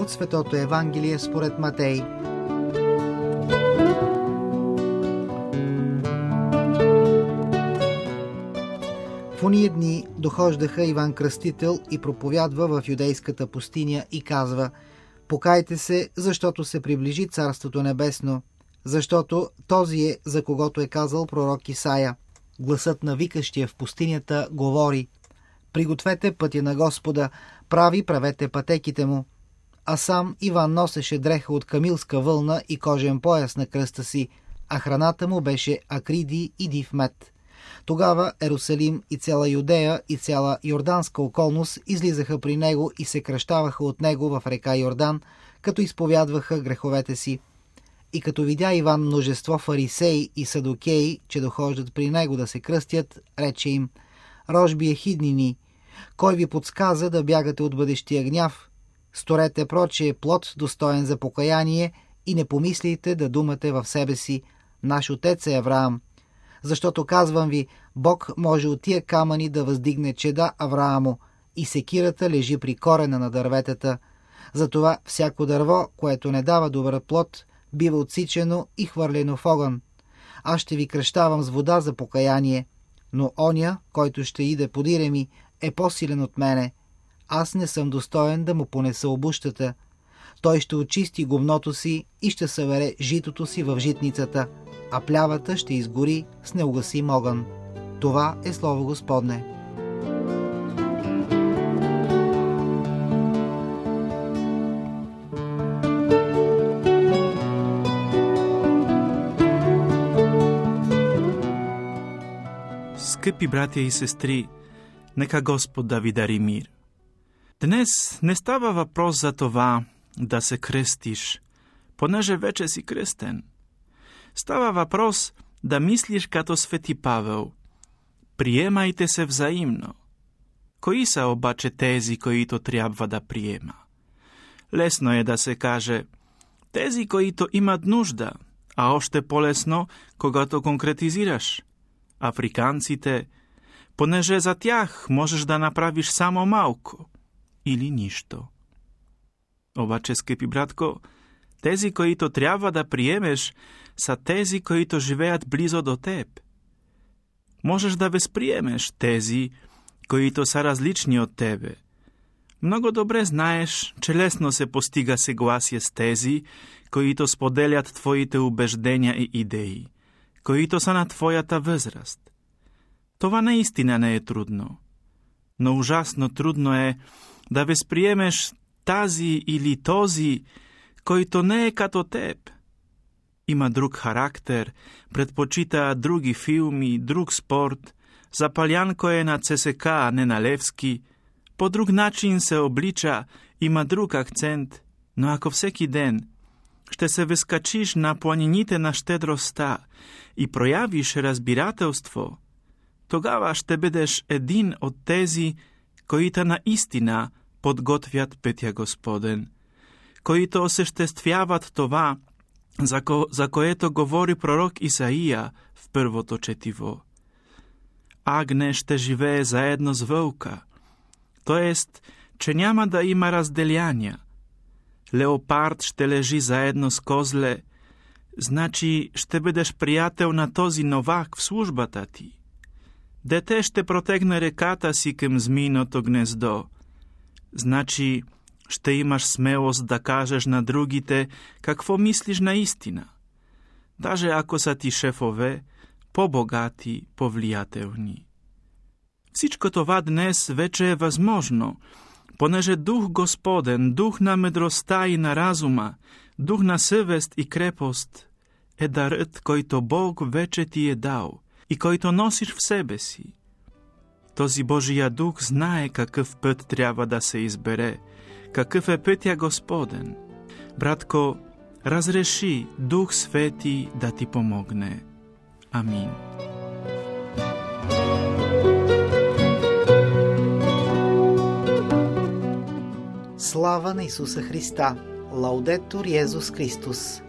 от Светото Евангелие според Матей. В ония дни дохождаха Иван Кръстител и проповядва в юдейската пустиня и казва: покайте се, защото се приближи Царството Небесно, защото този е, за когото е казал пророк Исаия. Гласът на викащия в пустинята говори: пригответе пътя на Господа, правете пътеките му. А сам Иван носеше дреха от камилска вълна и кожен пояс на кръста си, а храната му беше акриди и див мед. Тогава Ерусалим и цяла Юдея и цяла йорданска околност излизаха при него и се кръщаваха от него в река Йордан, като изповядваха греховете си. И като видя Иван множество фарисеи и садокеи, че дохождат при него да се кръстят, рече им: рожби ехиднини, кой ви подсказа да бягате от бъдещия гняв? Сторете прочее плод достоен за покаяние и не помислите да думате в себе си: наш отец е Авраам. Защото казвам ви, Бог може от тия камъни да въздигне чеда Авраамо, и секирата лежи при корена на дърветата. Затова всяко дърво, което не дава добър плод, бива отсичено и хвърлено в огън. Аз ще ви кръщавам с вода за покаяние, но оня, който ще иде подире ми, е по-силен от мене. Аз не съм достоен да му понеса обущата. Той ще очисти гумното си и ще събере житото си в житницата, а плявата ще изгори с неугасим огън. Това е слово Господне. Скъпи братя и сестри, нека Господ да ви дари мир. Днес не става въпрос за това да се кръстиш, понеже вече си кръстен. Става въпрос да мислиш като Свети Павел. Приемайте се взаимно. Кои са обаче тези, които трябва да приема? Лесно е да се каже: тези, които имат нужда, а още по-лесно, когато конкретизираш. Африканците, понеже за тях можеш да направиш само малко или нищо. Обаче, скъпи братко, тези, които трябва да приемеш, са тези, които живеят близо до теб. Можеш да възприемеш тези, които са различни от тебе. Много добре знаеш, че лесно се постига съгласие с тези, които споделят твоите убеждения и идеи, които са на твоята възраст. Това наистина не е трудно, но ужасно трудно е да възприемеш тази или този, който не е като теб. Има друг характер, предпочита други филми, друг спорт, запалянко е на ЦСК, а не на Левски, по друг начин се облича, има друг акцент, но ако всеки ден ще се възкачиш на планините на щедростта и проявиш разбирателство, тогава ще бъдеш един от тези, които наистина подготвят пътя Господен, които осъществяват това, за което говори пророк Исаия в първото четиво. Агне ще живее заедно с вълка, т.е. че няма да има разделяния. Леопард ще лежи заедно с козле, значи ще бъдеш приятел на този новак в службата ти. Дете ще протегне ръката си към змийното гнездо, значи ще имаш смелост да кажеш на другите какво мислиш наистина, даже ако са ти шефове, по-богати, по-влиятелни. Всичко това днес вече е възможно, понеже Дух Господен, Дух на мъдростта и на разума, Дух на съвест и крепост е дарът, който Бог вече ти е дал и който носиш в себе си. Този Божия Дух знае какъв път трябва да се избере, какъв е пътя Господен. Братко, разреши Дух Свети да ти помогне. Амин. Слава на Исуса Христа! Лаудетур Йезус Христос!